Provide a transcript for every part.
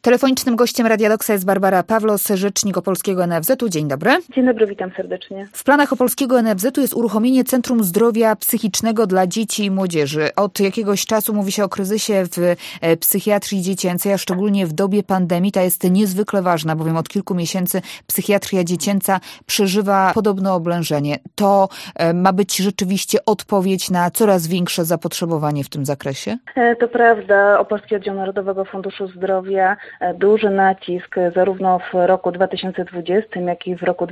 Telefonicznym gościem Radia Doksa jest Barbara Pawlos, rzecznik Opolskiego NFZ-u. Dzień dobry. Dzień dobry, witam serdecznie. W planach Opolskiego NFZ-u jest uruchomienie Centrum Zdrowia Psychicznego dla Dzieci i Młodzieży. Od jakiegoś czasu mówi się o kryzysie w psychiatrii dziecięcej, a szczególnie w dobie pandemii. Ta jest niezwykle ważna, bowiem od kilku miesięcy psychiatria dziecięca przeżywa podobne oblężenie. To ma być rzeczywiście odpowiedź na coraz większe zapotrzebowanie w tym zakresie? To prawda. Opolski Oddział Narodowego Funduszu Zdrowia duży nacisk zarówno w roku 2020, jak i w roku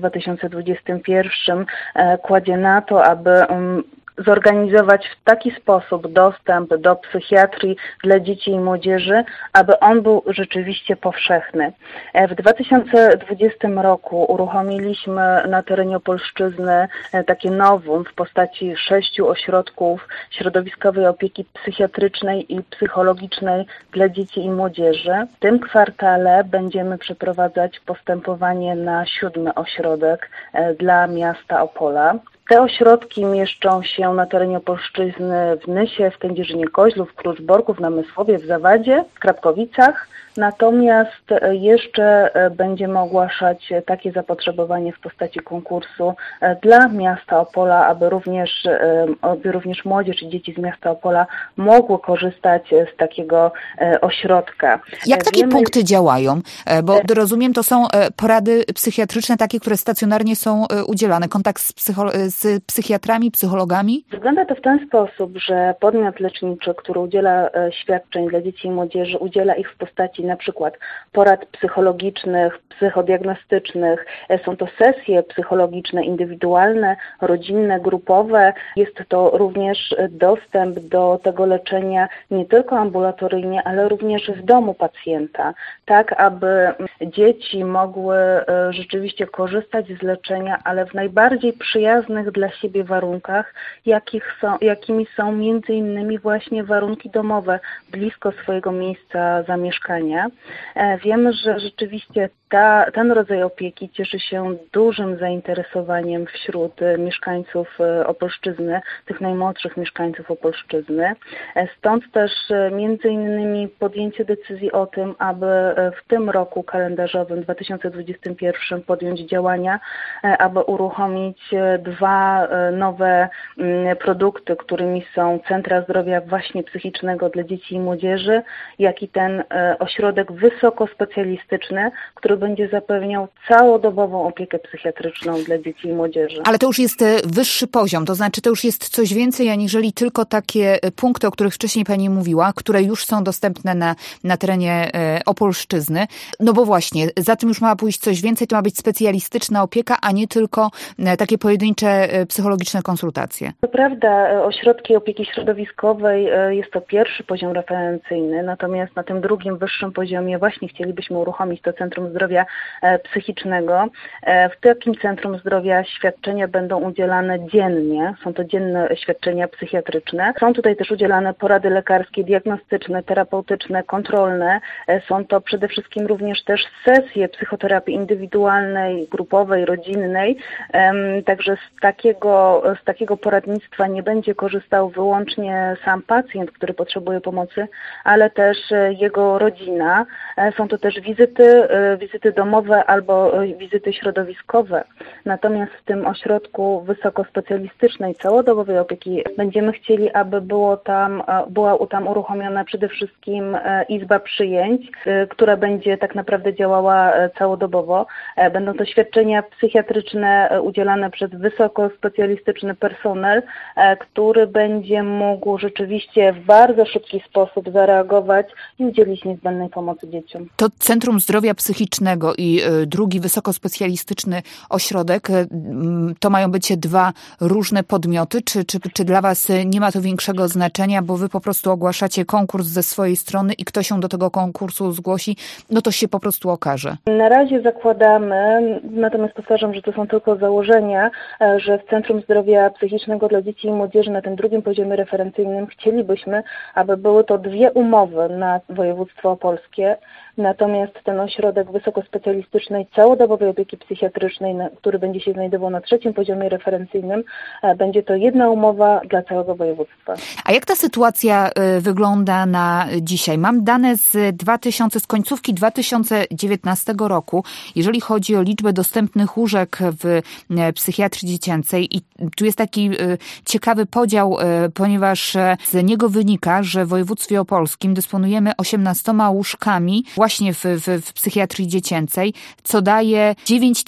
2021 kładzie na to, aby zorganizować w taki sposób dostęp do psychiatrii dla dzieci i młodzieży, aby on był rzeczywiście powszechny. W 2020 roku uruchomiliśmy na terenie Opolszczyzny takie novum w postaci 6 ośrodków środowiskowej opieki psychiatrycznej i psychologicznej dla dzieci i młodzieży. W tym kwartale będziemy przeprowadzać postępowanie na 7 ośrodek dla miasta Opola. Te ośrodki mieszczą się na terenie Opolszczyzny w Nysie, w Kędzierzynie-Koźlu, w Kluczborku, w Namysłowie, w Zawadzie, w Krapkowicach. Natomiast jeszcze będziemy ogłaszać takie zapotrzebowanie w postaci konkursu dla miasta Opola, aby również młodzież i dzieci z miasta Opola mogły korzystać z takiego ośrodka. Jak takie punkty działają? Bo rozumiem, to są porady psychiatryczne, takie, które stacjonarnie są udzielane. Kontakt z psychiatrami, psychologami? Wygląda to w ten sposób, że podmiot leczniczy, który udziela świadczeń dla dzieci i młodzieży, udziela ich w postaci na przykład porad psychologicznych, psychodiagnostycznych. Są to sesje psychologiczne, indywidualne, rodzinne, grupowe. Jest to również dostęp do tego leczenia nie tylko ambulatoryjnie, ale również w domu pacjenta, tak aby dzieci mogły rzeczywiście korzystać z leczenia, ale w najbardziej przyjaznych dla siebie warunkach, jakimi są między innymi właśnie warunki domowe, blisko swojego miejsca zamieszkania. Wiemy, że rzeczywiście ten rodzaj opieki cieszy się dużym zainteresowaniem wśród mieszkańców Opolszczyzny, tych najmłodszych mieszkańców Opolszczyzny. Stąd też między innymi podjęcie decyzji o tym, aby w tym roku kalendarzowym 2021 podjąć działania, aby uruchomić 2 nowe produkty, którymi są Centra Zdrowia właśnie psychicznego dla dzieci i młodzieży, jak i ten ośrodek wysokospecjalistyczny, który będzie zapewniał całodobową opiekę psychiatryczną dla dzieci i młodzieży. Ale to już jest wyższy poziom, to znaczy to już jest coś więcej, aniżeli tylko takie punkty, o których wcześniej pani mówiła, które już są dostępne na terenie Opolszczyzny. No bo właśnie, za tym już ma pójść coś więcej, to ma być specjalistyczna opieka, a nie tylko takie pojedyncze psychologiczne konsultacje. To prawda, ośrodki opieki środowiskowej jest to pierwszy poziom referencyjny, natomiast na tym drugim, wyższym poziomie właśnie chcielibyśmy uruchomić to Centrum Zdrowia Psychicznego. W takim Centrum Zdrowia świadczenia będą udzielane dziennie. Są to dzienne świadczenia psychiatryczne. Są tutaj też udzielane porady lekarskie, diagnostyczne, terapeutyczne, kontrolne. Są to przede wszystkim również też sesje psychoterapii indywidualnej, grupowej, rodzinnej. Także z takiego poradnictwa nie będzie korzystał wyłącznie sam pacjent, który potrzebuje pomocy, ale też jego rodzina. Są to też wizyty domowe albo wizyty środowiskowe. Natomiast w tym ośrodku wysokospecjalistycznej, całodobowej opieki będziemy chcieli, aby była tam uruchomiona przede wszystkim izba przyjęć, która będzie tak naprawdę działała całodobowo. Będą to świadczenia psychiatryczne udzielane przez wysokospecjalistyczny personel, który będzie mógł rzeczywiście w bardzo szybki sposób zareagować i udzielić niezbędnej pomocy dzieciom. To Centrum Zdrowia Psychicznego i drugi wysokospecjalistyczny ośrodek, to mają być 2 różne podmioty? Czy dla was nie ma to większego znaczenia, bo wy po prostu ogłaszacie konkurs ze swojej strony i kto się do tego konkursu zgłosi, no to się po prostu okaże? Na razie zakładamy, natomiast powtarzam, że to są tylko założenia, że w Centrum Zdrowia Psychicznego dla Dzieci i Młodzieży na tym drugim poziomie referencyjnym chcielibyśmy, aby były to 2 umowy na województwo opolskie. Natomiast ten ośrodek wysokospecjalistycznej całodobowej opieki psychiatrycznej, który będzie się znajdował na 3. poziomie referencyjnym, będzie to jedna umowa dla całego województwa. A jak ta sytuacja wygląda na dzisiaj? Mam dane z końcówki 2019 roku, jeżeli chodzi o liczbę dostępnych łóżek w psychiatrii dziecięcej. I tu jest taki ciekawy podział, ponieważ z niego wynika, że w województwie opolskim dysponujemy 18 łóżkami właśnie w psychiatrii dziecięcej, co daje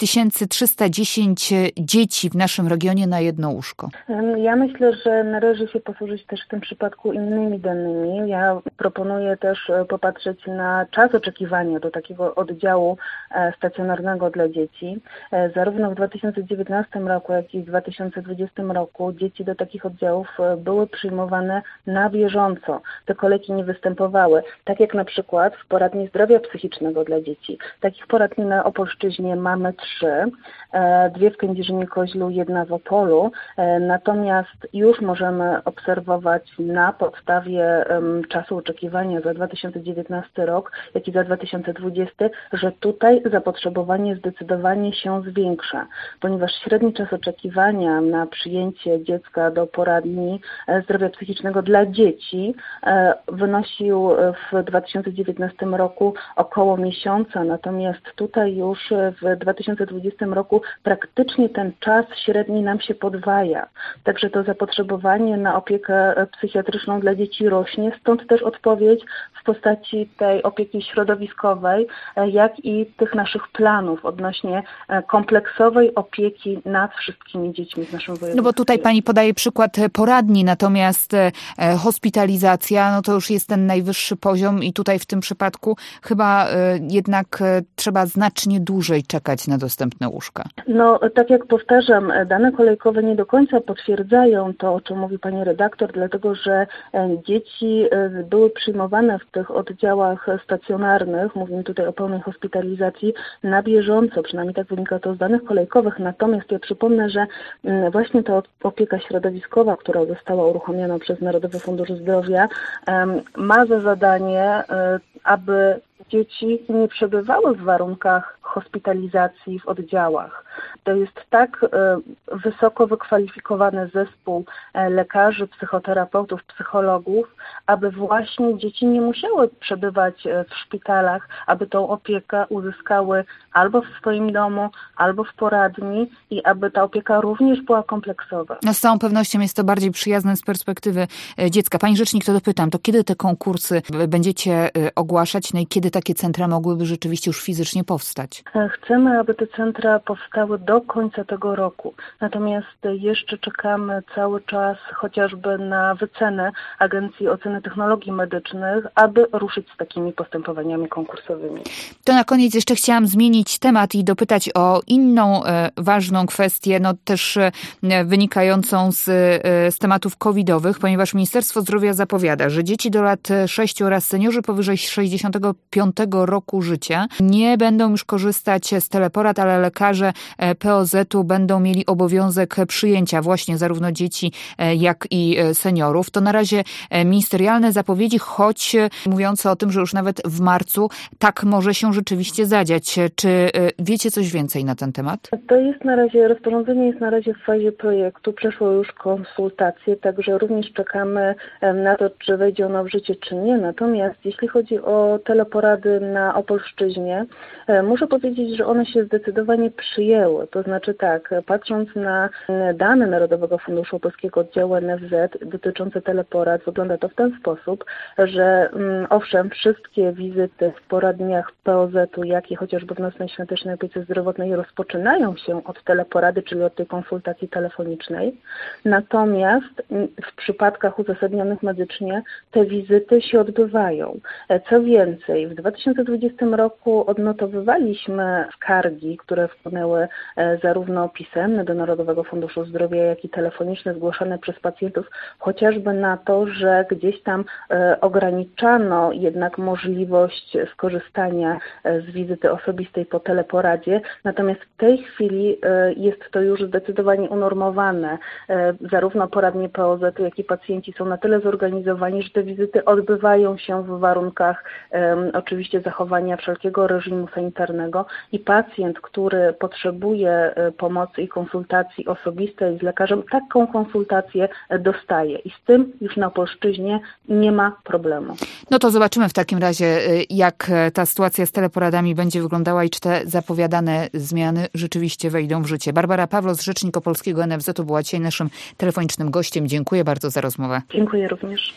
9310 dzieci w naszym regionie na jedno łóżko. Ja myślę, że należy się posłużyć też w tym przypadku innymi danymi. Ja proponuję też popatrzeć na czas oczekiwania do takiego oddziału stacjonarnego dla dzieci. Zarówno w 2019 roku, jak i w 2020 roku dzieci do takich oddziałów były przyjmowane na bieżąco. Te kolejki nie występowały. Tak jak na przykład w poradni zdrowia psychicznego dla dzieci. Takich poradni na Opolszczyźnie mamy 3. 2 w Kędzierzynie-Koźlu, 1 w Opolu. Natomiast już możemy obserwować na podstawie czasu oczekiwania za 2019 rok, jak i za 2020, że tutaj zapotrzebowanie zdecydowanie się zwiększa, ponieważ średni czas oczekiwania na przyjęcie dziecka do poradni zdrowia psychicznego dla dzieci wynosił w 2019 roku około miesiąca, natomiast tutaj już w 2020 roku praktycznie ten czas średni nam się podwaja. Także to zapotrzebowanie na opiekę psychiatryczną dla dzieci rośnie, stąd też odpowiedź w postaci tej opieki środowiskowej, jak i tych naszych planów odnośnie kompleksowej opieki nad wszystkimi dziećmi w naszym województwie. No bo tutaj pani podaje przykład poradni, natomiast hospitalizacja, no to już jest ten najwyższy poziom i tutaj w tym przypadku chyba jednak trzeba znacznie dłużej czekać na dostępne łóżka. No, tak jak powtarzam, dane kolejkowe nie do końca potwierdzają to, o czym mówi pani redaktor, dlatego że dzieci były przyjmowane w tych oddziałach stacjonarnych, mówimy tutaj o pełnej hospitalizacji, na bieżąco, przynajmniej tak wynika to z danych kolejkowych, natomiast ja przypomnę, że właśnie ta opieka środowiskowa, która została uruchomiona przez Narodowy Fundusz Zdrowia, ma za zadanie, aby dzieci nie przebywały w warunkach hospitalizacji w oddziałach. To jest tak wysoko wykwalifikowany zespół lekarzy, psychoterapeutów, psychologów, aby właśnie dzieci nie musiały przebywać w szpitalach, aby tą opiekę uzyskały albo w swoim domu, albo w poradni i aby ta opieka również była kompleksowa. No z całą pewnością jest to bardziej przyjazne z perspektywy dziecka. Pani rzecznik, to dopytam, to kiedy te konkursy będziecie ogłaszać, no i kiedy takie centra mogłyby rzeczywiście już fizycznie powstać? Chcemy, aby te centra powstały do końca tego roku. Natomiast jeszcze czekamy cały czas chociażby na wycenę Agencji Oceny Technologii Medycznych, aby ruszyć z takimi postępowaniami konkursowymi. To na koniec jeszcze chciałam zmienić temat i dopytać o inną ważną kwestię, no też wynikającą z tematów covidowych, ponieważ Ministerstwo Zdrowia zapowiada, że dzieci do lat 6 oraz seniorzy powyżej 65 roku życia nie będą już korzystać z teleporad, ale lekarze POZ-u będą mieli obowiązek przyjęcia właśnie zarówno dzieci, jak i seniorów. To na razie ministerialne zapowiedzi, choć mówiące o tym, że już nawet w marcu tak może się rzeczywiście zadziać. Czy wiecie coś więcej na ten temat? To jest na razie, rozporządzenie jest na razie w fazie projektu, przeszło już konsultacje, także również czekamy na to, czy wejdzie ono w życie, czy nie. Natomiast jeśli chodzi o teleporady na Opolszczyźnie, muszę powiedzieć, że one się zdecydowanie przyjęły. To znaczy tak, patrząc na dane Narodowego Funduszu Opolskiego Oddziału NFZ dotyczące teleporad, wygląda to w ten sposób, że owszem, wszystkie wizyty w poradniach POZ-u, jak i chociażby w nocnej świątecznej opiece zdrowotnej rozpoczynają się od teleporady, czyli od tej konsultacji telefonicznej. Natomiast w przypadkach uzasadnionych medycznie te wizyty się odbywają. Co więcej, w 2020 roku odnotowywaliśmy mieliśmy skargi, które wpłynęły zarówno pisemne do Narodowego Funduszu Zdrowia, jak i telefoniczne zgłaszane przez pacjentów, chociażby na to, że gdzieś tam ograniczano jednak możliwość skorzystania z wizyty osobistej po teleporadzie. Natomiast w tej chwili jest to już zdecydowanie unormowane. Zarówno poradnie POZ-u, jak i pacjenci są na tyle zorganizowani, że te wizyty odbywają się w warunkach oczywiście zachowania wszelkiego reżimu sanitarnego i pacjent, który potrzebuje pomocy i konsultacji osobistej z lekarzem, taką konsultację dostaje i z tym już na Opolszczyźnie nie ma problemu. No to zobaczymy w takim razie, jak ta sytuacja z teleporadami będzie wyglądała i czy te zapowiadane zmiany rzeczywiście wejdą w życie. Barbara Pawlos, rzecznik opolskiego NFZ-u, była dzisiaj naszym telefonicznym gościem. Dziękuję bardzo za rozmowę. Dziękuję również.